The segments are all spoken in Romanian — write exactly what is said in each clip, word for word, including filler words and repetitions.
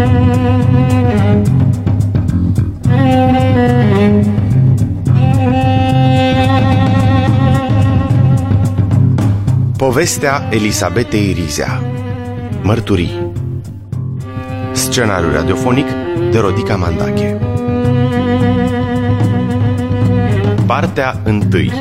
Povestea Elisabetei Rizea. Mărturii. Scenariu radiofonic de Rodica Mandache. Partea întâi.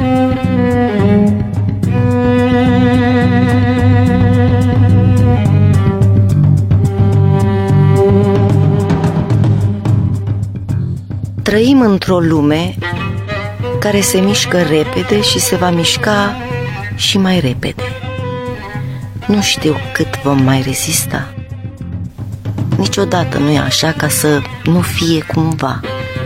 Trăim într-o lume care se mișcă repede și se va mișca și mai repede. Nu știu cât vom mai rezista. Niciodată nu e așa ca să nu fie cumva.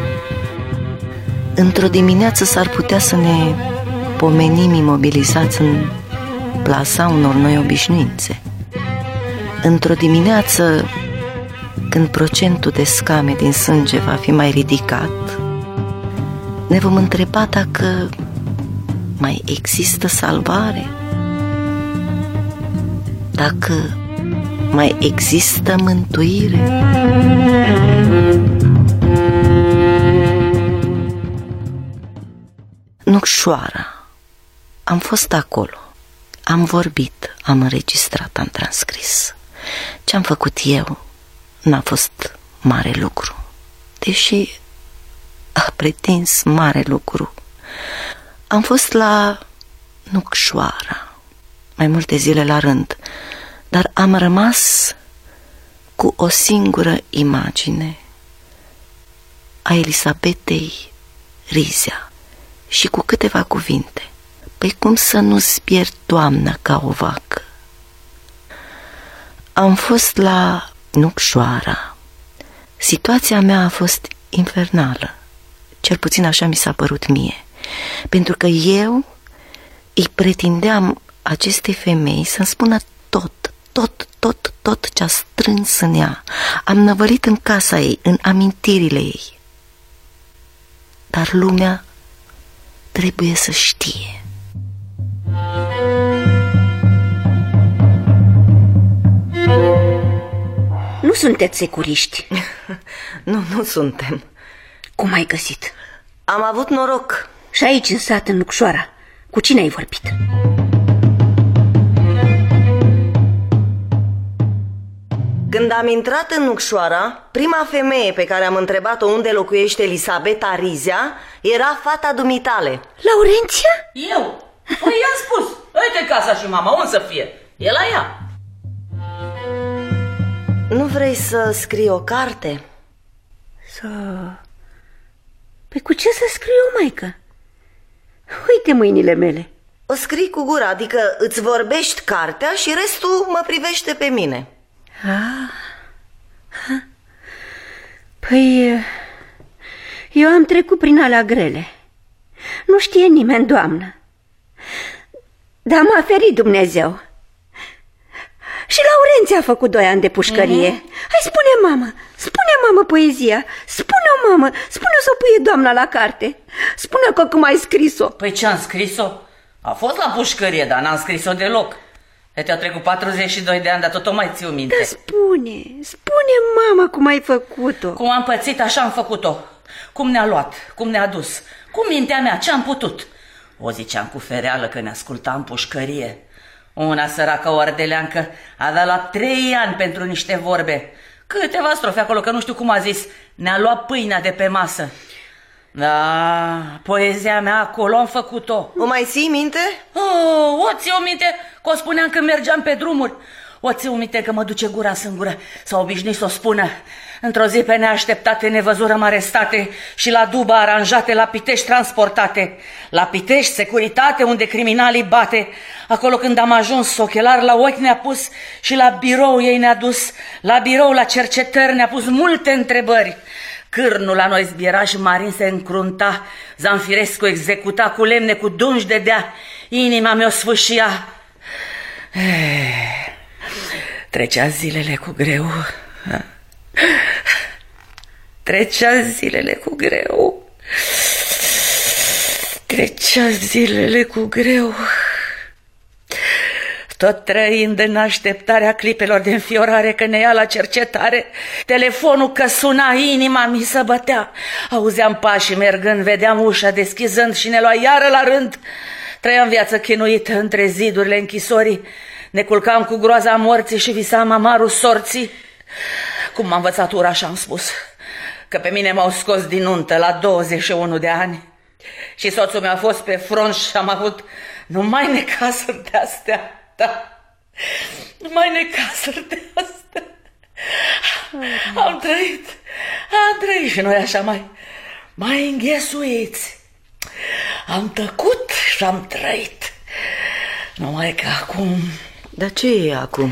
Într-o dimineață s-ar putea să ne pomenim imobilizați în plasa unor noi obișnuințe. Într-o dimineață, când procentul de scame din sânge va fi mai ridicat, ne vom întreba dacă mai există salvare, dacă mai există mântuire. Nucșoara. Am fost acolo. Am vorbit, am înregistrat, am transcris. Ce-am făcut eu n-a fost mare lucru, deși a pretins mare lucru. Am fost la Nucșoara mai multe zile la rând, dar am rămas cu o singură imagine a Elisabetei Rizea și cu câteva cuvinte. Păi cum să nu-ți pierd toamna ca o vacă? Am fost la Nucșoara. Situația mea a fost infernală, cel puțin așa mi s-a părut mie, pentru că eu îi pretindeam acestei femei să-mi spună tot, tot, tot, tot ce-a strâns în ea. Am năvălit în casa ei, în amintirile ei. Dar lumea trebuie să știe. Nu sunteți securiști? Nu, nu suntem. Cum ai găsit? Am avut noroc. Și aici, în sat, în Nucșoara, cu cine ai vorbit? Când am intrat în Nucșoara, prima femeie pe care am întrebat-o unde locuiește Elisabeta Rizea era fata dumitale. Laurenția? Eu? Păi i-am spus. Uite casa și mama, unde să fie? E la ea. Nu vrei să scrii o carte? Să... Păi cu ce să scriu eu, maică? Uite mâinile mele. O scrii cu gura, adică îți vorbești cartea și restul mă privește pe mine. Ah. Păi eu am trecut prin alea grele. Nu știe nimeni, doamnă, dar m-a ferit Dumnezeu. Și Laurenția a făcut doi ani de pușcărie. Mm-hmm. Hai, spune, mamă, spune, mamă, poezia. Spune-o, mamă, spune-o să o puie doamna la carte. Spune-o că cum ai scris-o. Păi ce am scris-o? A fost la pușcărie, dar n-am scris-o deloc. Te-au trecut patruzeci și doi de ani, dar tot o mai țiu minte. Dar spune, spune, mamă, cum ai făcut-o. Cum am pățit, așa am făcut-o. Cum ne-a luat, cum ne-a dus, cu mintea mea, ce am putut. O ziceam cu fereală că ne ascultam pușcărie. Una săracă ordeleancă a dat la trei ani pentru niște vorbe. Câteva strofe acolo, că nu știu cum a zis. Ne-a luat pâinea de pe masă. Da, poezia mea acolo am făcut-o. O mai ții minte? Oh, o ții o minte, că o spuneam când mergeam pe drumuri. O ții o minte că mă duce gura singură. S-a obișnuit să o spună. Într-o zi pe neașteptate ne văzurăm arestate și la Duba aranjate, la Pitești transportate. La Pitești, securitate, unde criminalii bate. Acolo când am ajuns, ochelar la ochi ne-a pus și la birou ei ne-a dus. La birou, la cercetări ne-a pus multe întrebări. Cârnul la noi zbiera și Marin se încrunta. Zanfirescu executa cu lemne, cu dungi de dea. Inima mea o sfâșia. Trecea zilele cu greu. Trecea zilele cu greu. Trecea zilele cu greu. Tot trăind în așteptarea clipelor de înfiorare că ne ia la cercetare, telefonul că suna, inima mi se bătea. Auzeam pașii mergând, vedeam ușa deschizând și ne lua iară la rând. Trăiam viață chinuită între zidurile închisorii, ne culcam cu groaza morții și visam amarul sorții. Cum m-a învățat ura și am spus că pe mine m-au scos din nuntă la douăzeci și unu de ani și soțul meu a fost pe front și am avut numai necazuri de astea. Da, numai necazuri de astea. Am trăit, am trăit și noi așa mai, mai înghesuiți. Am tăcut și am trăit. Numai că acum... Dar ce e acum?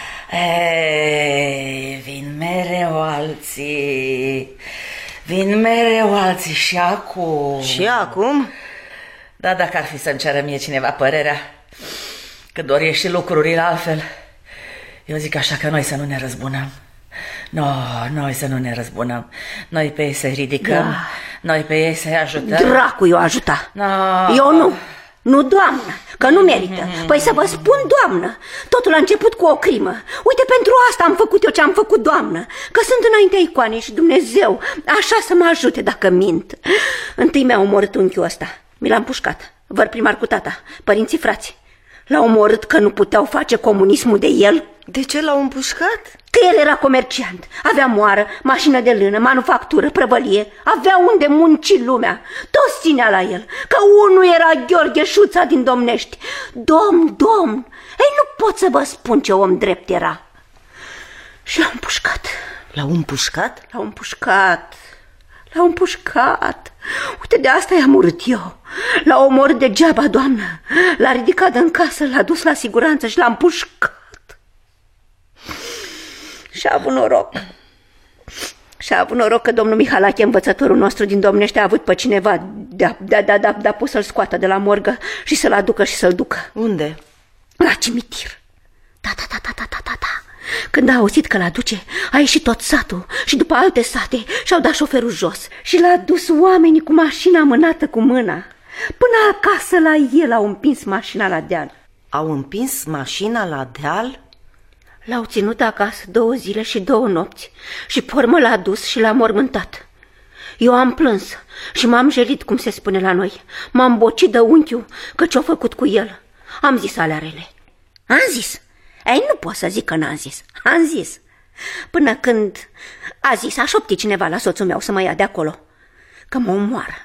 Ei, vin mereu alții, vin mereu alții și acum. Și acum? Da, dacă ar fi să-mi ceară mie cineva părerea, că dorești și lucrurile altfel, eu zic așa că noi să nu ne răzbunăm. No, noi să nu ne răzbunăm. Noi pe ei să-i ridicăm, da. Noi pe ei să-i ajutăm. Dracu eu ajuta. No. Eu nu. Nu, doamnă, că nu merită. Păi să vă spun, doamnă, totul a început cu o crimă. Uite, pentru asta am făcut eu ce am făcut, doamnă, că sunt înaintea icoanei și Dumnezeu așa să mă ajute dacă mint. Întâi mi-a omorât unchiul ăsta, mi l-a împușcat, văr primar cu tata, părinții frați. L-a omorât că nu puteau face comunismul de el. De ce l-au împușcat? Că el era comerciant, avea moară, mașină de lână, manufactură, prăvălie, avea unde munci lumea, toți ținea la el, că unul era Gheorghe Șuța din Domnești. Domn, domn, ei, nu pot să vă spun ce om drept era. Și l-au împușcat. L-au împușcat? L-au împușcat, l-au împușcat. Uite, de asta i-am urât eu. L-a omorât degeaba, doamnă, l-a ridicat în casă, l-a dus la siguranță și l-a împușcat. Și-a avut noroc. Și-a avut noroc că domnul Mihalache, învățătorul nostru din Domnește, a avut pe cineva de-a de de de de pus să-l scoată de la morgă și să-l aducă și să-l ducă. Unde? La cimitir. Da, da, da, da, da, da, da, da. Când a auzit că l-aduce, a ieșit tot satul și după alte sate și-au dat șoferul jos și l-a dus oamenii cu mașina mânată cu mâna. Până acasă la el au împins mașina la deal. Au împins mașina la deal? L-au ținut acasă două zile și două nopți și pe urmă l-a dus și l-a mormântat. Eu am plâns și m-am jelit, cum se spune la noi. M-am bocit de unchiul că ce-o făcut cu el. Am zis alea rele. Am zis. Ei, nu pot să zic că n-am zis. Am zis. Până când a zis, a șoptit cineva la soțul meu să mă ia de acolo, că mă omoară.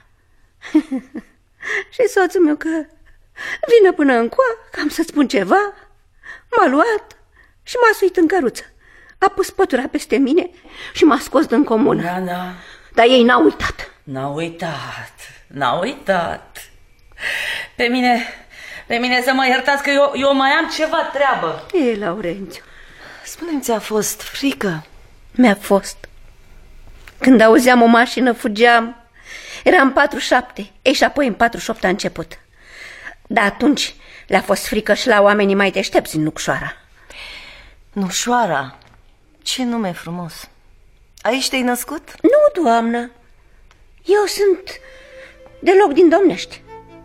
Și soțul meu că vine până încoa, că am să spun ceva, m-a luat și m-a suit în căruță. A pus pătura peste mine și m-a scos din comună. Da, da. Dar ei n-au uitat. N-au uitat, n-au uitat. Pe mine, pe mine să mă iertați că eu, eu mai am ceva treabă. E, Laurențiu, spune-mi, ți-a fost frică? Mi-a fost. Când auzeam o mașină, fugeam. Era în patruzeci și șapte, ei, și apoi în patruzeci și opt a început. Dar atunci le-a fost frică și la oamenii mai deștepți în Nucșoara. Nușoara? Ce nume frumos! Aici te-ai născut? Nu, doamnă, eu sunt deloc din Domnești.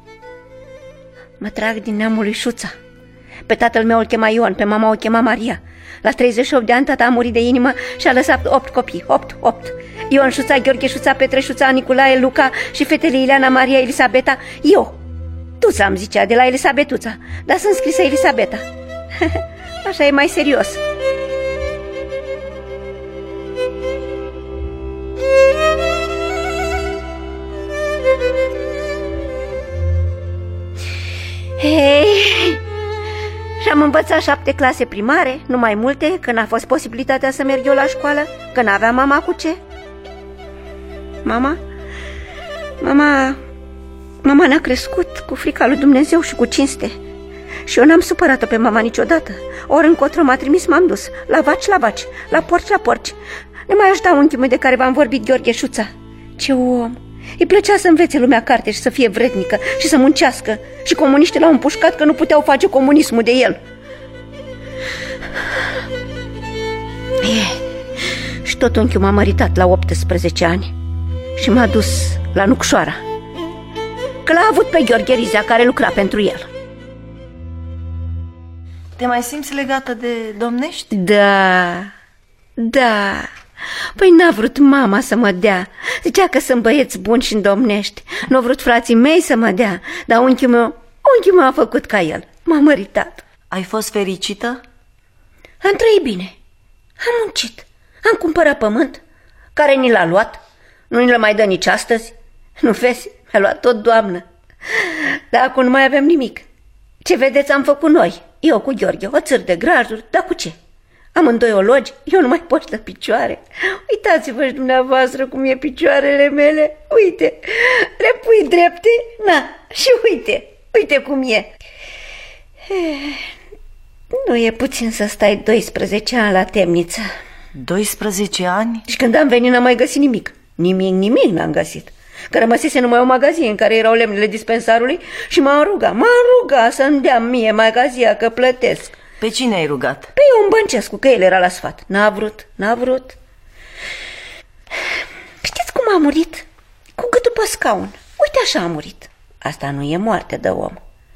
Mă trag din neamul lui Șuța. Pe tatăl meu îl chema Ion, pe mama o chema Maria. La treizeci și opt de ani tata a murit de inimă și a lăsat opt copii, opt, opt. Ion Șuța, Gheorghe Șuța, Petre Șuța, Nicolae, Luca și fetele Ileana, Maria, Elisabeta. Eu, Tuța îmi zicea, de la Elisabetuța, dar sunt scrisă Elisabeta. Așa e mai serios. Hei, și-am învățat șapte clase primare, nu mai multe, că n-a fost posibilitatea să merg eu la școală, că n-avea mama cu ce. Mama? Mama... Mama ne-a crescut cu frica lui Dumnezeu și cu cinste. Și eu n-am supărat-o pe mama niciodată. Ori încotro m-a trimis, m-am dus. La vaci, la vaci, la porci, la porci. Ne mai ajuta unchiul meu de care v-am vorbit, Gheorghe Șuța. Ce om! Îi plăcea să învețe lumea carte și să fie vrednică și să muncească. Și comuniștii l-au împușcat că nu puteau face comunismul de el. E, și tot unchiul m-a măritat la optsprezece ani și m-a dus la Nucșoara, că l-a avut pe Gheorghe Rizea, care lucra pentru el. Te mai simți legată de domnești? Da, da. Păi n-a vrut mama să mă dea. Zicea că sunt băieți buni și domnești. N-au vrut frații mei să mă dea. Dar unchiul meu, unchiul meu a făcut ca el. M-a măritat. Ai fost fericită? Am trăit bine. Am muncit. Am cumpărat pământ care ni l-a luat. Nu ni-l mai dă nici astăzi. Nu vezi? Mi-a luat tot doamnă. Dar acum nu mai avem nimic. Ce vedeți am făcut noi. Eu cu Gheorghe, o țâr de grajuri. Dar cu ce? Amândoi ologi, eu nu mai pot de picioare. Uitați-vă și dumneavoastră cum e picioarele mele. Uite, le pui drepte, na, și uite, uite cum e. Nu e puțin să stai doisprezece ani la temniță. doisprezece ani? Și când am venit n-am mai găsit nimic. Nimic, nimic n-am găsit. Că rămăsese numai o magazin în care erau lemnele dispensarului și m-am rugat, m-am rugat să-mi dea mie magazia că plătesc. Pe cine ai rugat? Pe Ion Băncescu, că el era la sfat. N-a vrut, n-a vrut. Știți cum a murit? Cu gâtul pe scaun. Uite așa a murit. Asta nu e moarte de om.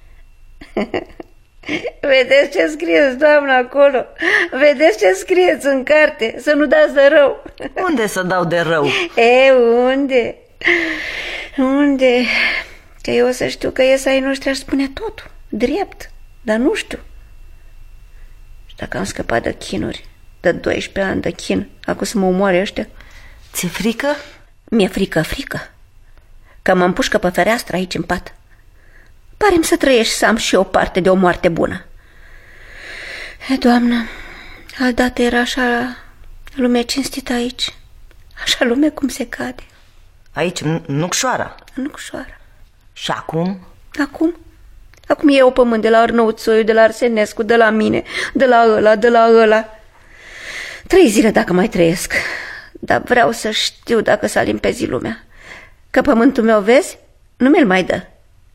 Vedeți ce scrieți, doamnă, acolo? Vedeți ce scrieți în carte? Să nu dați de rău. Unde să dau de rău? E, unde? Unde? Că eu o să știu că ies ai noștri aș spune totul, drept, dar nu știu. Și dacă am scăpat de chinuri, de doisprezece ani de chin, acum să mă omoare ăștia? Ți-e frică? Mi-e frică, frică. Că mă împușcă pe fereastră aici în pat. Pare-mi să trăiești să am și o parte de o moarte bună. E, Doamnă, altădată era așa lume cinstită aici. Așa lume cum se cade. Aici, în Nucșoara. În Nucșoara. Și acum? Acum? Acum e o pământ de la Arnăuțoiu, de la Arsenescu, de la mine, de la ăla, de la ăla. Trei zile dacă mai trăiesc. Dar vreau să știu dacă s-a limpezit lumea. Că pământul meu, vezi, nu mi-l mai dă.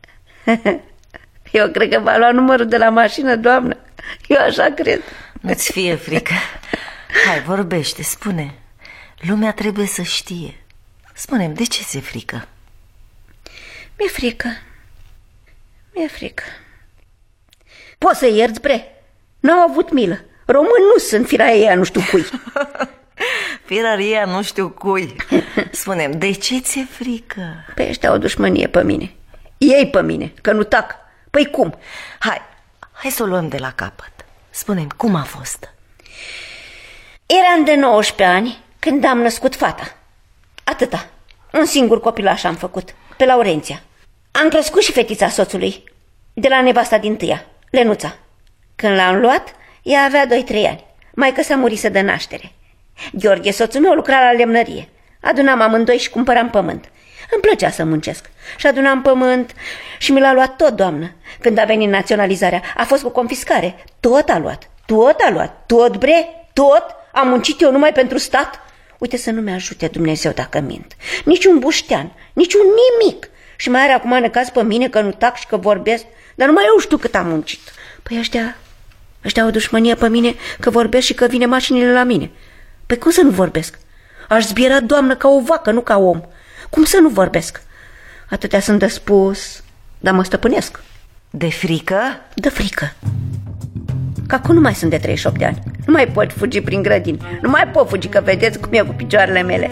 Eu cred că va lua numărul de la mașină, doamnă. Eu așa cred. Nu-ți fie frică. Hai, vorbește, spune. Lumea trebuie să știe. Spune-mi, de ce ți-e frică? Mi-e frică. Mi-e frică. Poți să ierți, bre? N-au avut milă. Români nu sunt, firaia nu știu cui. Firaria nu știu cui. Spune-mi, de ce ți-e frică? Păi ăștia au dușmănie pe mine. Ei pe mine, că nu tac. Păi cum? Hai, hai să o luăm de la capăt. Spune-mi, cum a fost? Eram de nouăsprezece ani când am născut fata. Atâta. Un singur copilaș am făcut, pe Laurenția. Am crescut și fetița soțului, de la nevasta din tâia, Lenuța. Când l-am luat, ea avea doi trei ani. Maică s-a murise de naștere. Gheorghe, soțul meu, lucra la lemnărie. Adunam amândoi și cumpăram pământ. Îmi plăcea să muncesc. Și adunam pământ și mi l-a luat tot, doamnă. Când a venit naționalizarea, a fost cu confiscare. Tot a luat, tot a luat, tot, bre, tot. Am muncit eu numai pentru stat. Uite să nu-mi ajute Dumnezeu dacă mint. Nici un buștean, nici un nimic. Și mai are acum necaz pe mine că nu tac și că vorbesc. Dar numai eu știu cât am muncit. Păi ăștia, ăștia au dușmănie pe mine că vorbesc și că vine mașinile la mine. Păi cum să nu vorbesc? Aș zbiera, doamnă, ca o vacă, nu ca om. Cum să nu vorbesc? Atâtea sunt de spus, dar mă stăpânesc. De frică? De frică. Că acum nu mai sunt de treizeci și opt de ani. Nu mai pot fugi prin grădini. Nu mai pot fugi, că vedeți cum e cu picioarele mele.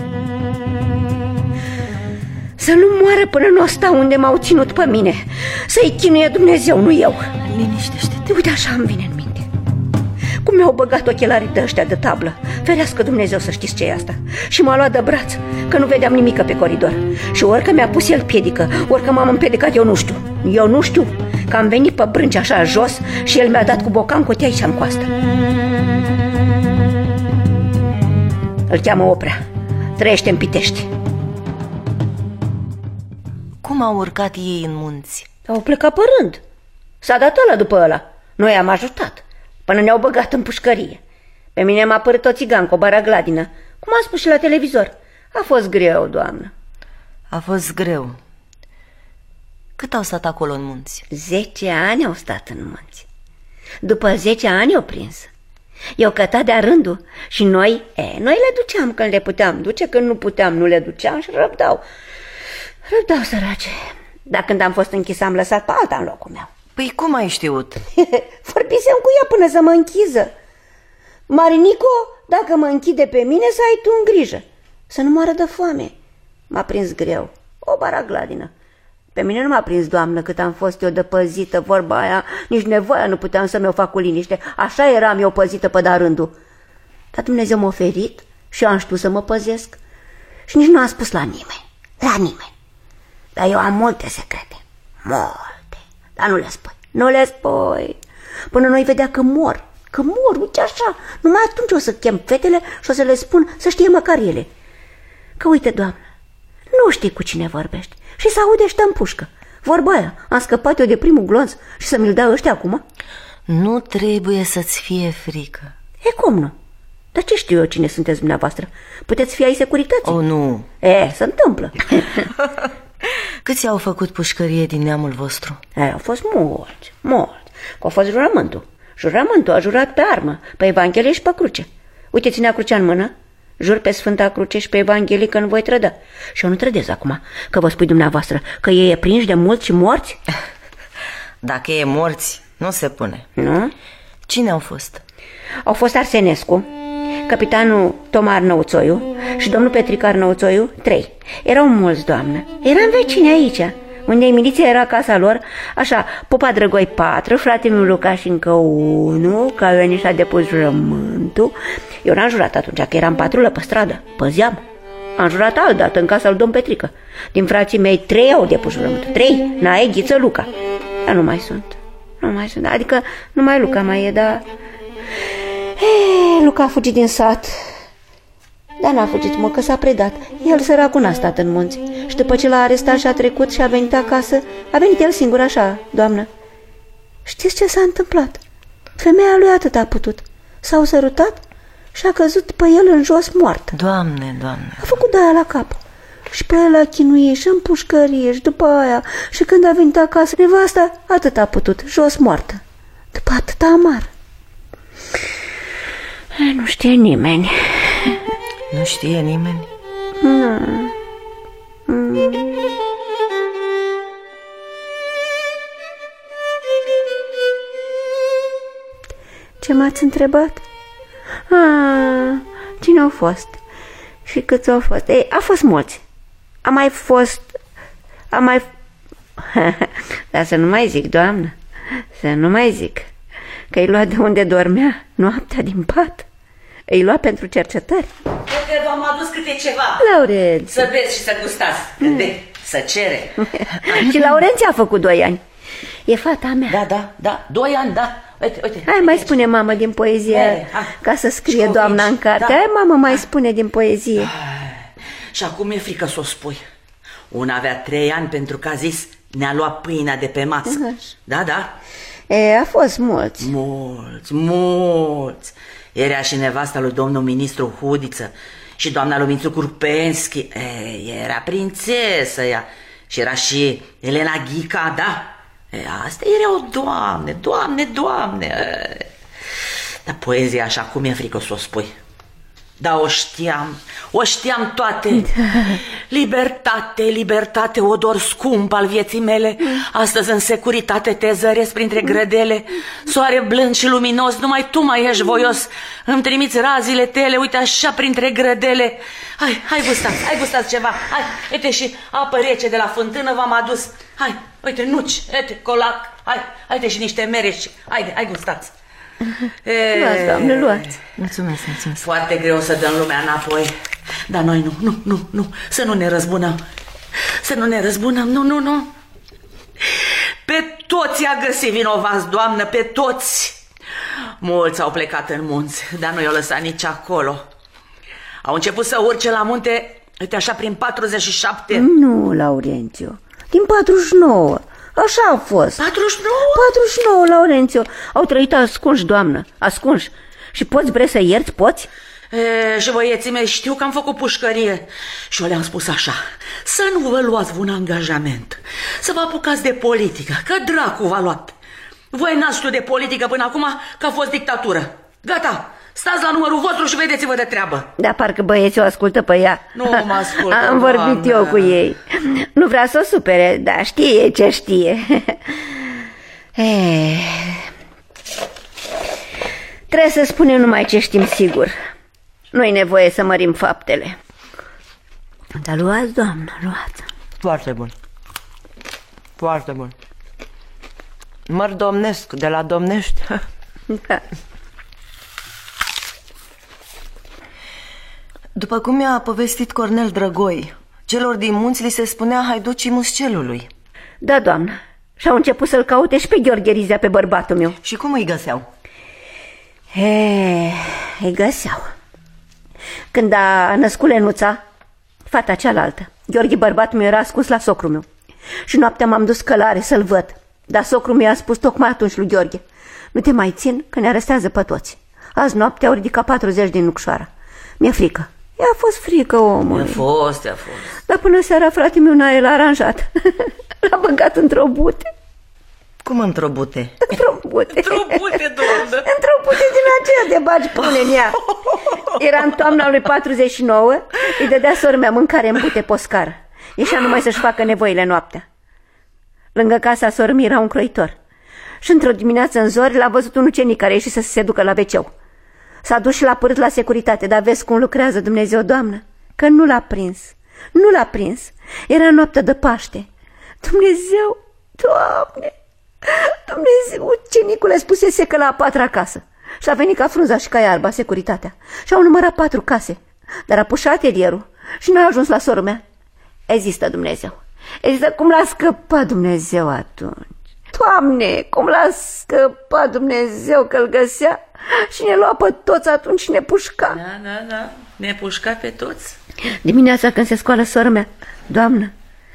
Să nu moară până nu o sta unde m-au ținut pe mine. Să-i chinuie Dumnezeu, nu eu. Liniștește-te. Uite, așa îmi vine în minte. Cum mi-au băgat ochelarii de ăștia de tablă. Ferească Dumnezeu să știți ce e asta. Și m-a luat de braț, că nu vedeam nimică pe coridor. Și orică mi-a pus el piedică, orică m-am împiedicat, eu nu știu. Eu nu știu, că am venit pe brânci așa jos și el mi-a dat cu bocan cotea aici în coastă. Îl cheamă Oprea. Trăiește în Pitești. Cum au urcat ei în munți? Au plecat pe rând. S-a dat ăla după ăla. Noi am ajutat până ne-au băgat în pușcărie. Pe mine m-a apărut o țigancă, o baragladină, cum am spus și la televizor. A fost greu, doamnă. A fost greu. Cât au stat acolo în munți? Zece ani au stat în munți. După zece ani au prins. Eu căta de-a rândul și noi, e, noi le duceam când le puteam duce, când nu puteam nu le duceam și răbdau. Răbdau, sărace. Dar când am fost închis am lăsat pe alta în locul meu. Păi cum ai știut? Foarte vorbisem cu ea până să mă închiză. Marinico, dacă mă închide pe mine, să ai tu în grijă, să nu moară de foame. M-a prins greu, o baragladină. Pe mine nu m-a prins, doamnă, cât am fost eu de păzită, vorba aia, nici nevoia nu puteam să mi-o fac cu liniște. Așa eram eu păzită pe da rândul. Dar Dumnezeu m-a oferit și am știut să mă păzesc. Și nici nu am spus la nimeni, la nimeni. Dar eu am multe secrete, multe, dar nu le spui, nu le spui. Până noi vedea că mor, că mor, uite așa. Numai atunci o să chem fetele și o să le spun să știe măcar ele. Că uite, doamnă, nu știi cu cine vorbești și să aude ăștia în pușcă. Vorba aia, am scăpat eu de primul glonț și să mi-l dea ăștia acum? Nu trebuie să-ți fie frică. E cum nu? Dar ce știu eu cine sunteți dumneavoastră? Puteți fi ai securității? O, nu. E, se întâmplă. Câți au făcut pușcărie din neamul vostru? E, au fost mulți, mulți. Că a fost jurământul. Jurământul a jurat pe armă, pe Evanghelie și pe cruce. Uite, ținea crucea în mână. Jur pe Sfânta Cruce și pe Evanghelie că nu voi trăda. Și eu nu trădez acum, că vă spui dumneavoastră că ei e prinși de mulți și morți. Dacă e morți, nu se pune. Nu? Cine au fost? Au fost Arsenescu, capitanul Toma Arnăuțoiu și domnul Petric Arnăuțoiu, trei. Erau mulți, doamnă. Eram vecini aici, unde miliția era casa lor. Așa, Popa Drăgoi patru, fratele meu Lucaș încă unu, că a venit și a depus jurământul. Eu n-am jurat atunci, că eram patrulă pe stradă, păzeam. Am jurat altdată în casa lui domn Petrică. Din frații mei trei au depus jurământul, trei, Nae, Ghiță, Luca. Dar nu mai sunt, nu mai sunt, adică numai Luca mai e, dar... He, Luca a fugit din sat. Dar n-a fugit, mă, că s-a predat. El, săracul, n-a stat în munți. Și după ce l-a arestat și a trecut și a venit acasă, a venit el singur așa, doamnă. Știți ce s-a întâmplat? Femeia lui atât a putut. S-au sărutat și a căzut pe el în jos moartă. Doamne, Doamne. A făcut de aia la cap. Și pe el a chinuit și în pușcărie și după aia. Și când a venit acasă, nevasta atât a putut, jos moartă. După atâta amar. Nu știe nimeni. Nu știe nimeni? Nu. Mm. Ce m-ați întrebat? Ah, cine au fost? Și câți au fost? Ei, a fost mulți. A mai fost... A mai... Dar să nu mai zic, doamnă. Să nu mai zic. Că îi lua de unde dormea noaptea din pat. Îi lua pentru cercetări. Cred că v-am adus câte ceva. Laurențiu. Să beți și să gustați. Mm. De, să cere. Și Laurențiu a făcut doi ani. E fata mea. Da, da, da, doi ani, da. Uite, uite. Hai, mai spune, mamă, din poezie. Mere, ca să scrie Școvici, doamna în carte. Da. Hai, mamă, mai da. spune din poezie. Ah, și acum e frică să o spui. Una avea trei ani pentru că a zis ne-a luat pâinea de pe masă. Uh-huh. Da, da. E, a fost mulți. Mulți, mulți. Era și nevasta lui domnul ministru Hudiță și doamna lui Mințu Curpenski. E, era prințesă ea. Și era și Elena Ghica, da. E, astea erau doamne, doamne, doamne. E. Dar poezia așa cum e frică să o spui. Da, o știam, o știam toate. Da. Libertate, libertate, odor scump al vieții mele. Astăzi în securitate te zăresc printre grădele. Soare blând și luminos, numai tu mai ești voios. Îmi trimiți razile tale, uite așa printre grădele. Hai, hai gustați, hai gustați ceva. Hai, uite și apă rece de la fântână v-am adus. Hai, uite nuci, uite colac. Hai, uite și niște mere și haide, hai gustați. E... Luați, doamne, luați. Mulțumesc, mulțumesc. Foarte greu să dăm lumea înapoi. Dar noi nu, nu, nu, nu. Să nu ne răzbunăm. Să nu ne răzbunăm, nu, nu, nu. Pe toți a găsit vinovați, doamnă, pe toți. Mulți au plecat în munți, dar nu i-au lăsat nici acolo. Au început să urce la munte, uite așa, prin patruzeci și șapte. Nu, Laurențiu, din patruzeci și nouă. Așa a fost. patruzeci și nouă? patruzeci și nouă, Laurențiu. Au trăit ascunși, doamnă, ascunși. Și poți bre să ierți, poți? E, și băieții mei știu că am făcut pușcărie. Și eu le-am spus așa: să nu vă luați un angajament, să vă apucați de politică, că dracu v-a luat. Voi n-ați știut de politică până acum, că a fost dictatură. Gata, stați la numărul vostru și vedeți-vă de treabă. Dar parcă băieții o ascultă pe ea. Nu mă ascultă. Am vorbit doamnă. eu cu ei. Nu vrea să o supere, dar știe ce știe. Trebuie să spunem numai ce știm sigur. Nu-i nevoie să mărim faptele. Dar luați, doamnă, luați. Foarte bun. Foarte bun. Măr domnesc, de la domnești. Da. După cum mi-a povestit Cornel Drăgoi, celor din munți li se spunea haiducii Muscelului. Da, doamnă. Și-au început să-l caute și pe Gheorghe Rizea, pe bărbatul meu. Și cum îi găseau? E, îi găseau. Când a născut Lenuța, fata cealaltă, Gheorghe, bărbatul meu, era ascuns la socrul meu. Și noaptea m-am dus călare să-l văd. Dar socrul meu a spus tocmai atunci lui Gheorghe: nu te mai țin, că ne arestează pe toți. Azi noapte au ridicat patruzeci din Nucșoara. Mi-e frică. I-a fost frică, omul. I-a fost, i-a fost. Dar până seara frate meu n-a el aranjat. L-a băgat într-o bute. Cum într-o bute? Într-o bute. Într-o bute, doamnă. Într-o bute din aceea de bagi pune în ea. Era în toamna lui patruzeci și nouă. Îi dădea sora mea mâncare în bute poscară. Ieșea numai să-și facă nevoile noaptea. Lângă casa sormii era un croitor. Și într-o dimineață în zori l-a văzut un ucenic care ieși să se ducă la veceu. S-a dus și l-a părât la securitate. Dar vezi cum lucrează Dumnezeu, doamnă, că nu l-a prins. Nu l-a prins. Era noaptea de Paște. Dumnezeu, Doamne, Dumnezeu, ucenicule spusese că la a patra casă. Și a venit ca frunza și ca iarba securitatea. Și au numărat patru case. Dar a pus și atelierul și n-a ajuns la soră mea. Există Dumnezeu. Există cum l-a scăpat Dumnezeu atunci. Doamne, cum l-a scăpat Dumnezeu că-l găsea și ne lua pe toți atunci și ne pușca. Da, da, da, ne pușca pe toți. Dimineața când se scoală sora mea: Doamnă,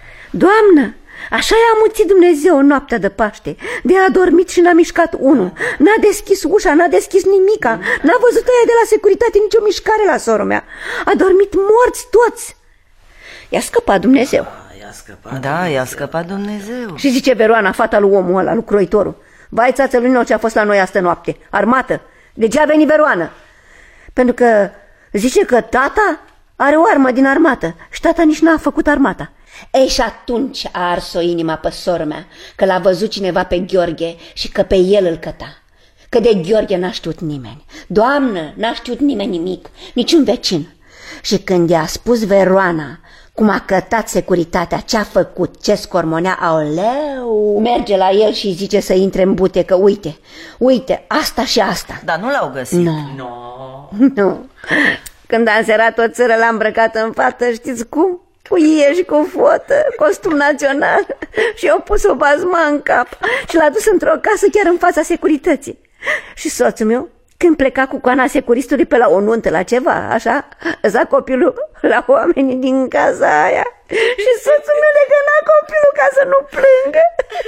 Doamnă, așa i-a amuțit Dumnezeu în noaptea de Paște. De a dormit și n-a mișcat unul. N-a deschis ușa, n-a deschis nimica. N-a văzut aia de la securitate nicio mișcare la sora mea. A dormit morți toți. I-a scăpat Dumnezeu. I-a scăpat. Da, i-a scăpat Dumnezeu. Și zice Veroana, fata lui omul ăla, lui croitorul: vai, țață lui nou ce a fost la noi astă noapte. Armată. De ce a venit Veroana? Pentru că zice că tata are o armă din armată și tata nici n-a făcut armata. Ei, și atunci a ars-o inima pe sora mea, că l-a văzut cineva pe Gheorghe și că pe el îl căta. Că de Gheorghe n-a știut nimeni. Doamnă, n-a știut nimeni nimic, niciun vecin. Și când i-a spus Veroana cum a cătat securitatea, ce-a făcut, ce scormonea, aoleu, merge la el și zice să intre în bute, că uite, uite, asta și asta. Dar nu l-au găsit. Nu, No. nu. Când a înserat o țără, l-a îmbrăcat în fată, știți cum? Cu ie și cu fotă, costum național. Și i-au pus o bazma în cap și l-a dus într-o casă chiar în fața securității. Și soțul meu, când pleca cu coana securistului pe la o nuntă, la ceva, așa, lăsa copilul la oamenii din casa aia. Și soțul meu legăna copilul ca să nu plângă.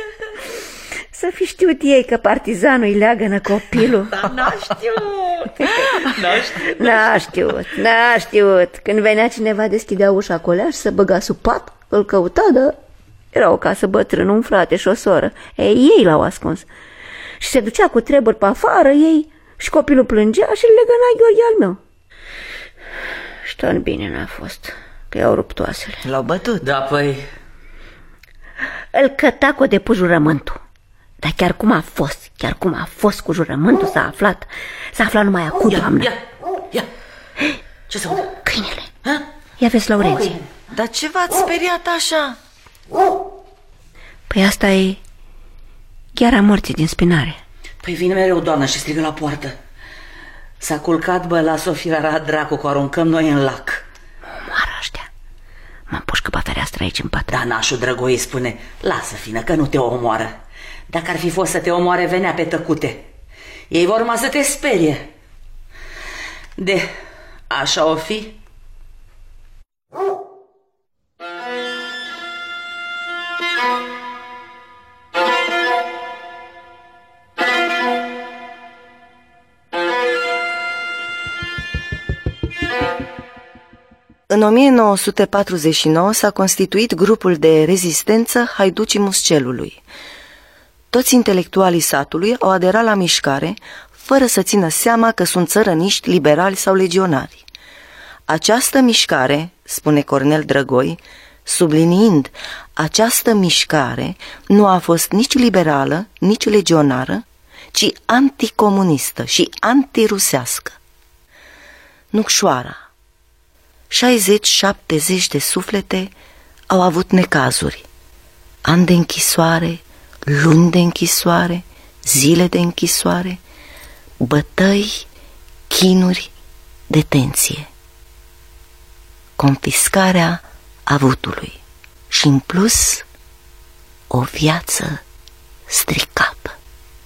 Să fi știut ei că partizanul îi leagănă copilul. Dar n-a știut. N-a știut. N-a știut, n-a știut. Când venea cineva, deschidea ușa colea și se băga sub pat, îl căuta, dar era o casă bătrână, un frate și o soră. Ei, ei l-au ascuns. Și se ducea cu treburi pe afară, ei, și copilul plângea și îl legăna Gheorghe al meu. Și tot bine n-a fost, că i-au rupt oasele. L-au bătut. Da, păi... Îl căta cu de pus jurământul. Dar chiar cum a fost, chiar cum a fost cu jurământul s-a aflat. S-a aflat numai acum, Ia, doamnă. ia, ia. Ce să aud? Câinele. Ha? Ia vezi, Laurenție. Dar ce v-ați speriat așa? Păi asta e chiar a morții din spinare. Păi vine mereu doamna și strigă la poartă: s-a culcat băla Sofia dracu, că o aruncăm noi în lac. Moară ăștia. Mă împușcă pe fereastră aici în pat. Dar nașul Drăgoi spune: lasă, fină, că nu te omoară. Dacă ar fi fost să te omoare, venea pe tăcute. Ei vor urma să te sperie. De așa o fi? În o mie nouă sute patruzeci și nouă s-a constituit grupul de rezistență Haiducii Muscelului. Toți intelectualii satului au aderat la mișcare, fără să țină seama că sunt țărăniști, liberali sau legionari. Această mișcare, spune Cornel Drăgoi, subliniind, această mișcare nu a fost nici liberală, nici legionară, ci anticomunistă și antirusească. Nucșoara, șaizeci șaptezeci de suflete au avut necazuri, ani de închisoare, luni de închisoare, zile de închisoare, bătăi, chinuri, detenție, confiscarea avutului și, în plus, o viață stricată.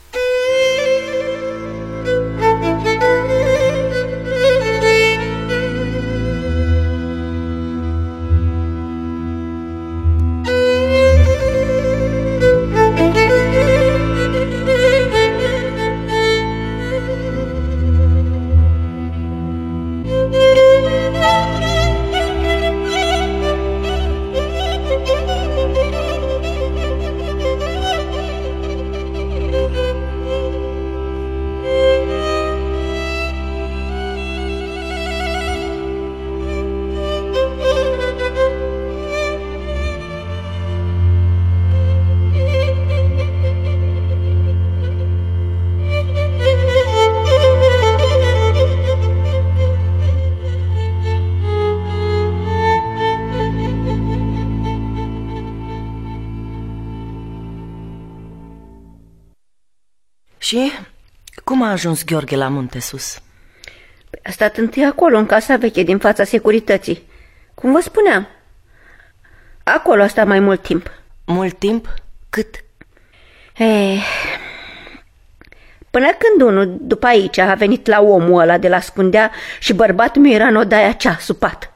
Și cum a ajuns Gheorghe la munte sus? A stat întâi acolo, în casa veche, din fața securității. Cum vă spuneam, acolo a stat mai mult timp. Mult timp? Cât? Ei, până când unul, după aici, a venit la omul ăla de la Scundea și bărbatul meu era în odaia cea, supat.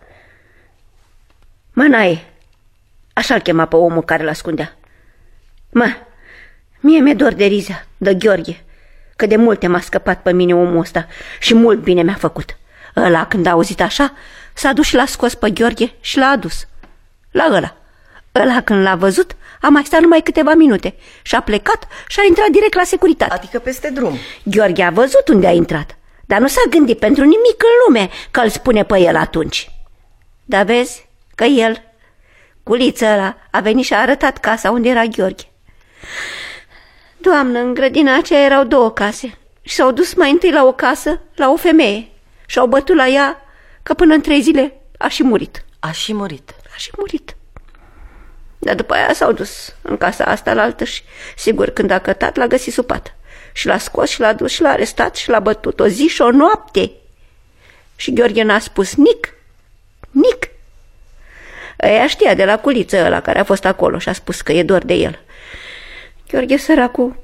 Mănaie, așa-l chema pe omul care l-a Scundea. Mă, mie mi-e dor de Rizea, de Gheorghe, că de multe m-a scăpat pe mine omul ăsta și mult bine mi-a făcut. Ăla, când a auzit așa, s-a dus și l-a scos pe Gheorghe și l-a adus. La ăla. Ăla, când l-a văzut, a mai stat numai câteva minute și a plecat și a intrat direct la securitate. Adică peste drum. Gheorghe a văzut unde a intrat, dar nu s-a gândit pentru nimic în lume că îl spune pe el atunci. Dar vezi că el, culiță ăla, a venit și a arătat casa unde era Gheorghe. Doamnă, în grădina aceea erau două case și s-au dus mai întâi la o casă, la o femeie, și au bătut la ea că până în trei zile a și murit. A și murit. A și murit. Dar după aia s-au dus în casa asta la altă și, sigur, când a cătat, l-a găsit supat. Și l-a scos și l-a dus și l-a arestat și l-a bătut o zi și o noapte. Și Gheorghe n-a spus nic, nic. Ea știa de la culiță ăla care a fost acolo și a spus că e dor de el. Gheorghe, săracul,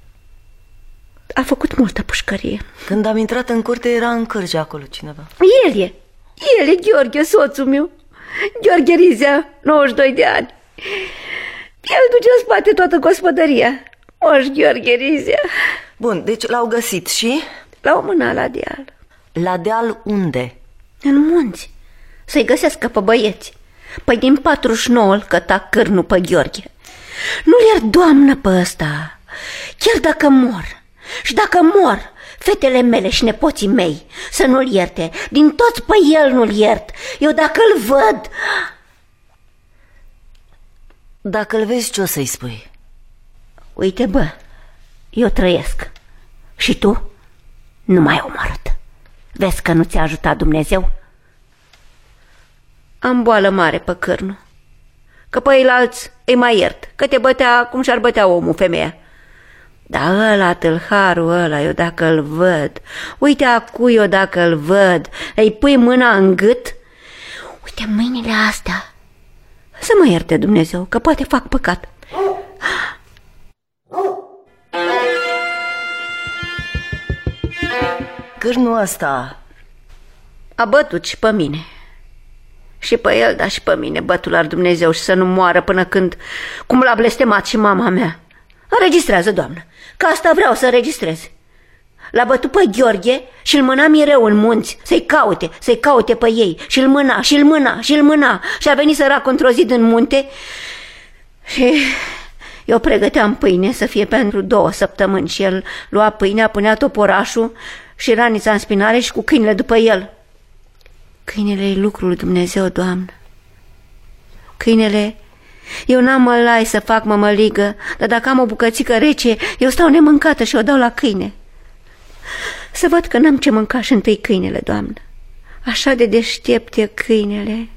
a făcut multă pușcărie. Când am intrat în curte, era în cârge acolo cineva. El e, el e Gheorghe, soțul meu. Gheorghe Rizea, nouăzeci și doi de ani. El duce în spate toată gospodăria. Moș Gheorghe Rizea. Bun, deci l-au găsit și? L-au mânat la deal. La deal unde? În munți. Să-i găsească pe băieți. Păi din patruzeci și nouă îl căta cârnul pe Gheorghe. Nu-l iert, Doamnă, pe ăsta. Chiar dacă mor, și dacă mor fetele mele și nepoții mei, să nu-l ierte. Din toți pe el nu-l iert. Eu dacă îl văd... Dacă îl vezi, ce o să-i spui? Uite, bă, eu trăiesc și tu nu m-ai omorât. Vezi că nu ți-a ajutat Dumnezeu? Am boală mare pe cârnu, că pe eilalți îi mai iert, că te bătea cum și-ar bătea omul, femeia. Dar ăla, tâlharul ăla, eu dacă îl văd, uite acu eu dacă îl văd, îi pui mâna în gât, uite mâinile astea, să mă ierte Dumnezeu, că poate fac păcat. Cârnul ăsta a bătut și pe mine. Și pe el, dar și pe mine, bătul ar Dumnezeu, și să nu moară până când, cum l-a blestemat și mama mea. Înregistrează, Doamnă, că asta vreau să înregistrez. L-a bătut pe Gheorghe și îl mâna mereu în munți, să-i caute, să-i caute pe ei. Și îl mâna, și îl mâna, și îl mâna. Și a venit săracul într-o zi din munte și eu pregăteam pâine să fie pentru două săptămâni. Și el lua pâinea, punea toporașul și ranița în spinare și cu câinele după el. Câinele e lucrul lui Dumnezeu, Doamnă. Câinele Eu n-am mălai să fac mămăligă, dar dacă am o bucățică rece, eu stau nemâncată și o dau la câine. Să văd că n-am ce mânca și întâi câinele, Doamnă. Așa de deștept e câinele.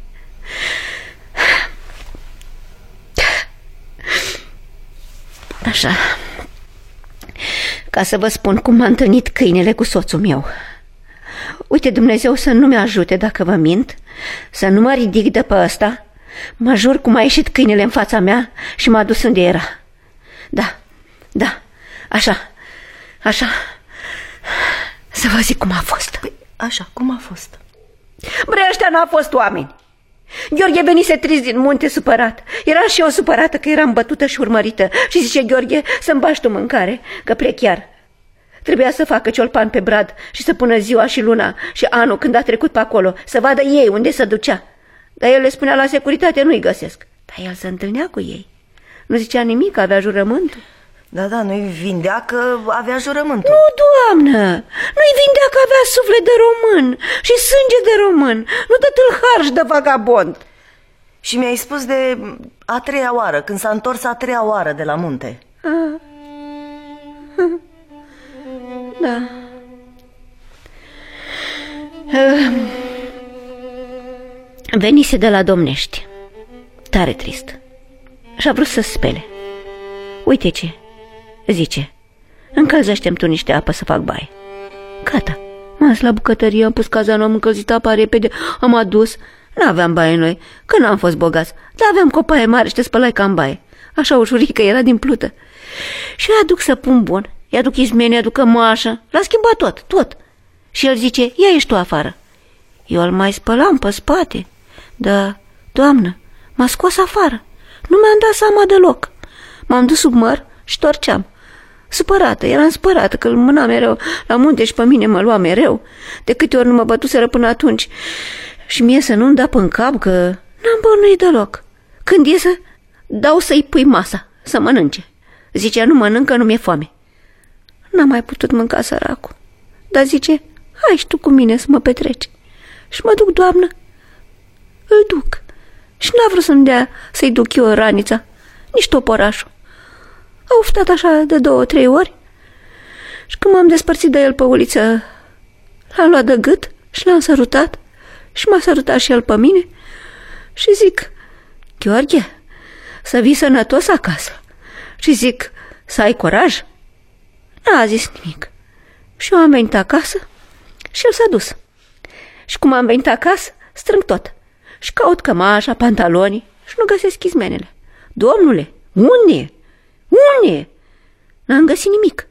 Așa. Ca să vă spun cum m-a întâlnit câinele cu soțul meu. Uite, Dumnezeu să nu-mi ajute dacă vă mint, să nu mă ridic de pe ăsta. Mă jur cum a ieșit câinele în fața mea și m-a dus unde era. Da, da, așa, așa. Să vă zic cum a fost. Păi, așa, cum a fost? Bre, ăștia n-au fost oameni. Gheorghe venise trist din munte supărat. Era și eu supărată că eram bătută și urmărită. Și zice Gheorghe, să-mi bași tu mâncare, că plec chiar. Trebuia să facă ciolpan pe brad și să pună ziua și luna și anul când a trecut pe acolo, să vadă ei unde se ducea. Dar el le spunea la securitate, nu-i găsesc. Dar el se întâlnea cu ei. Nu zicea nimic, avea jurământul. Da, da, nu-i vindea că avea jurământul. Nu, Doamnă, nu-i vindea că avea suflet de român și sânge de român. Nu dă tâlhar și de vagabond. Și mi-ai spus de a treia oară, când s-a întors a treia oară de la munte. Ah. Da. Venise de la Domnești, tare trist, și a vrut să spele. Uite ce zice: încălzește-mi tu niște apă să fac baie. Gata, m-am dus la bucătărie, am pus cazanul, am încălzit apa repede, am adus. N-aveam baie noi, că n-am fost bogați, dar aveam copaie mare și te spălai ca în baie. Așa ușurică, era din plută. Și eu aduc săpun bun, i-aduc izmene, i-aduc cămașă, l-a schimbat tot, tot. Și el zice: ia ieși tu afară. Eu îl mai spălam pe spate. Da, Doamnă, m-a scos afară. Nu mi-am dat seama deloc. M-am dus sub măr și torceam. Supărată, eram supărată că îl mâna mereu la munte și pe mine mă lua mereu. De câte ori nu mă bătuseră până atunci. Și mie să nu-mi da pe-n cap că n-am bănuit deloc. Când e să dau să-i pui masa, să mănânce. Zicea: nu mănâncă, nu mi-e foame. N-am mai putut mânca săracul. Dar zice: hai și tu cu mine să mă petreci. Și mă duc, Doamnă, îl duc. Și n-a vrut să-mi dea să-i duc eu ranița, nici toporașul. A uftat așa de două, trei ori. Și când m-am despărțit de el pe uliță, l-am luat de gât și l-am sărutat. Și m-a sărutat și el pe mine. Și zic: Gheorghe, să vii sănătos acasă. Și zic: să ai curaj. N-a zis nimic. Și eu am venit acasă și el s-a dus. Și cum am venit acasă, strâng tot. Și caut cămașa, pantalonii și nu găsesc izmenele. Domnule, unde e? Unde e? N-am găsit nimic.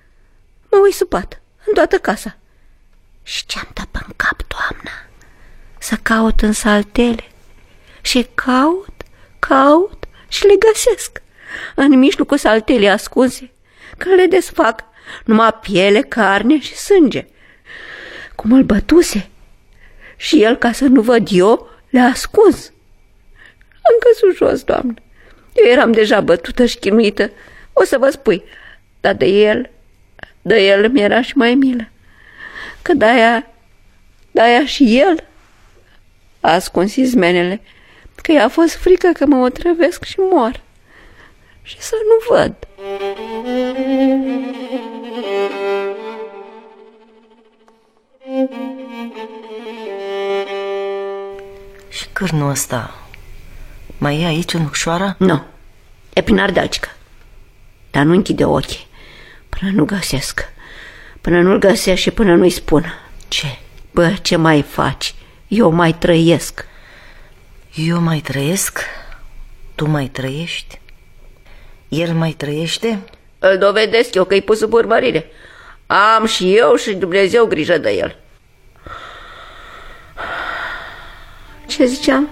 Mă uit supat în toată casa. Și ce-am dat pe-n cap, Doamna? Să caut în saltele. Și caut, caut și le găsesc. În mijlocul saltelei ascunse. Când le desfac, numai piele, carne și sânge. Cum îl bătuse. Și el, ca să nu văd eu, le-a ascuns. Am căzut jos, Doamnă. Eu eram deja bătută și chinuită, o să vă spui. Dar de el, de el mi-era și mai milă. Că de-aia, de-aia și el a ascuns izmenele, că i-a fost frică că mă otrăvesc și mor. Și să nu văd. Și cârnul ăsta mai e aici în Ucșoara? Nu, e prin Ardealcică. Dar nu închide ochii până nu găsesc. Până nu-l găsesc și până nu-i spun. Ce? Bă, ce mai faci? Eu mai trăiesc. Eu mai trăiesc? Tu mai trăiești? El mai trăiește? Îl dovedesc eu că-i pus sub urmărire. Am și eu și Dumnezeu grijă de el. Ce ziceam?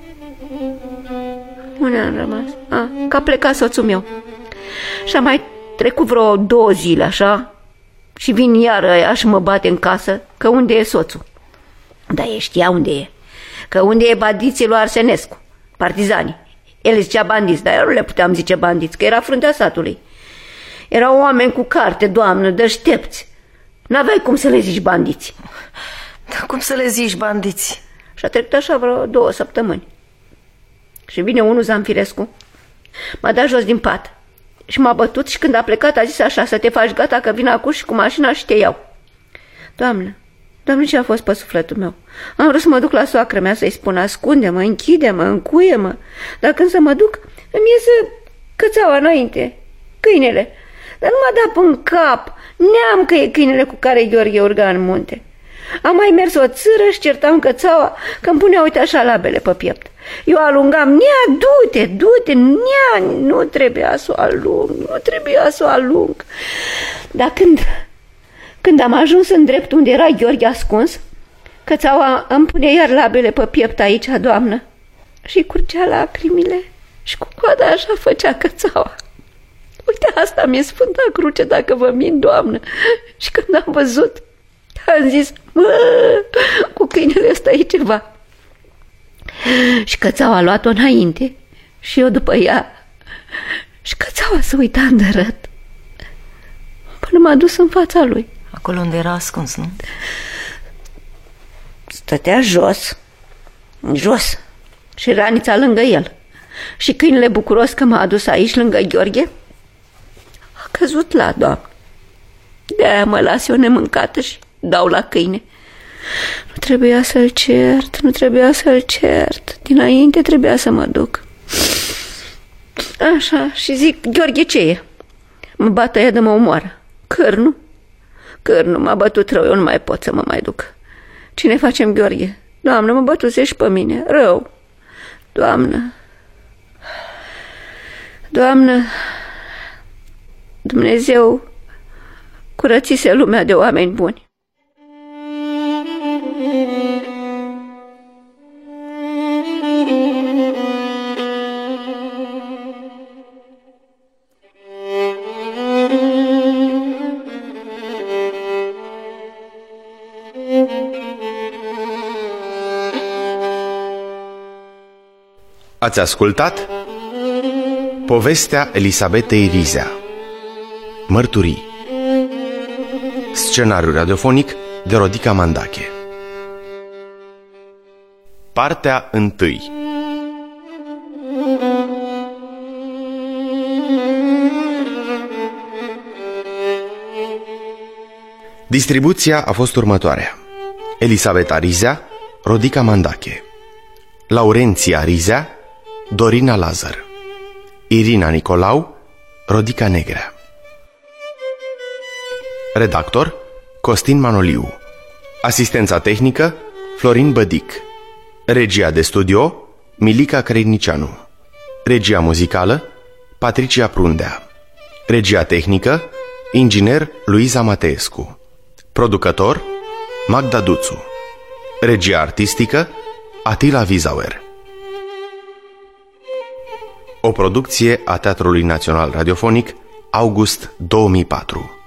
Unde am rămas? A, că a plecat soțul meu. Și a mai trecut vreo două zile așa și vin iar ăia și mă bate în casă că unde e soțul. Dar ei știa unde e. Că unde e bandiții lui Arsenescu, partizanii. El zicea bandiți, dar eu nu le puteam zice bandiți, că era fruntea satului. Erau oameni cu carte, Doamnă, deștepți. N-aveai cum să le zici bandiți. Dar cum să le zici bandiți? Și a trecut așa vreo două săptămâni. Și vine unul, Zamfirescu, M-a dat jos din pat și m-a bătut și când a plecat a zis așa: să te faci gata că vin acum și cu mașina și te iau. Doamnă, Doamne, ce a fost pe sufletul meu? Am vrut să mă duc la soacră mea să-i spun: ascunde-mă, închide-mă, încuie-mă. Dar când să mă duc, îmi iese cățeaua înainte, câinele. Dar nu m-a dat în cap. Neam că e câinele cu care Gheorghe urga în munte. Am mai mers o țără și certam cățeaua că îmi punea, uite așa, labele pe piept. Eu alungam: nea, du-te, du-te, nea, nu trebuia să o alung, nu trebuia să o alung. Dar când, când am ajuns în drept unde era Gheorghe ascuns, cățeaua îmi pune iar labele pe piept aici, doamnă, și curgea lacrimile și cu coada așa făcea cățeaua. Uite, asta mi-e Sfânta Cruce, dacă vă mint, doamnă. Și când am văzut, am zis: mă, cu câinele ăsta e ceva. Și cățeaua a luat-o înainte și eu după ea. Și cățeaua se uita îndărât până m-a dus în fața lui. Acolo unde era ascuns, nu? Stătea jos, jos, și ranița lângă el. Și câinele, bucuros că m-a adus aici lângă Gheorghe, a căzut la, doamnă. De-aia mă las eu nemâncată și dau la câine. Nu trebuia să-l cert, nu trebuia să-l cert. Dinainte trebuia să mă duc. Așa, și zic: Gheorghe, ce e? Mă bată ea de mă omoară. Cârnu? Cârnu, m-a bătut rău, eu nu mai pot să mă mai duc. Cine facem, Gheorghe? Doamnă, mă bătuse și pe mine, rău. Doamnă, Doamnă, Dumnezeu curățise lumea de oameni buni. Ați ascultat povestea Elisabetei Rizea, Mărturii. Scenariu radiofonic de Rodica Mandache. Partea întâi. Distribuția a fost următoarea: Elisabeta Rizea, Rodica Mandache; Laurenția Rizea, Dorina Lazar; Irina Nicolau, Rodica Negrea. Redactor: Costin Manoliu. Asistența tehnică: Florin Bădic. Regia de studio: Milica Creinicianu. Regia muzicală: Patricia Prundea. Regia tehnică: inginer Luiza Mateescu. Producător: Magda Duțu. Regia artistică: Atila Vizauer. O producție a Teatrului Național Radiofonic, august două mii patru.